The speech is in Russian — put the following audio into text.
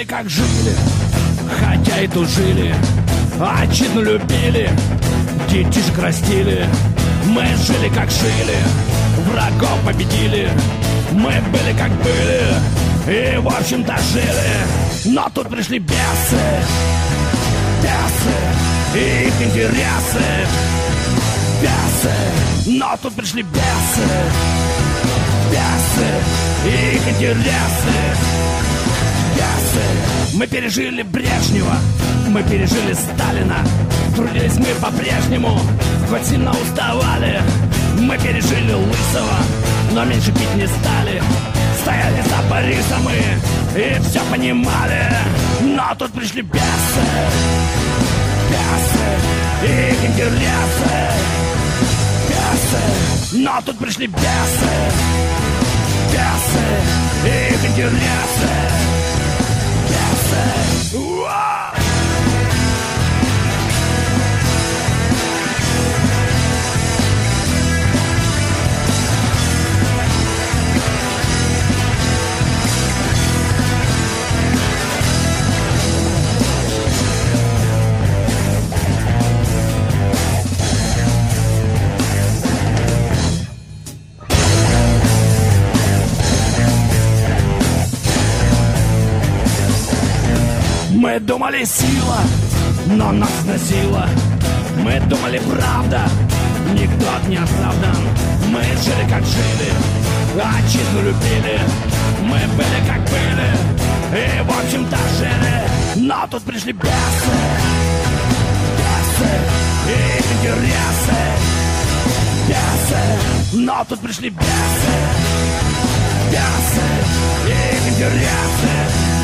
как жили, хотя и тужили, отчизну любили, детишек растили. Мы жили как жили, врагов победили. Мы были как были и в общем-то жили. Но тут пришли бесы, бесы и их интересы. Бесы, но тут пришли бесы, бесы и их интересы. Бесы. Мы пережили Брежнева, мы пережили Сталина. Трудились мы по-прежнему, хоть сильно уставали. Мы пережили Лысого, но меньше пить не стали. Стояли за Борисом мы и все понимали. Но тут пришли бесы, бесы и их интересы. Бесы, но тут пришли бесы, бесы и их интересы. Бесы. Уа! Мы думали сила, но нас сносила. Мы думали правда, никто не оправдан. Мы жили как жили, отчизну любили. Мы были как были и в общем-то жили. Но тут пришли бесы, бесы и их интересы. Бесы, но тут пришли бесы, бесы и их интересы.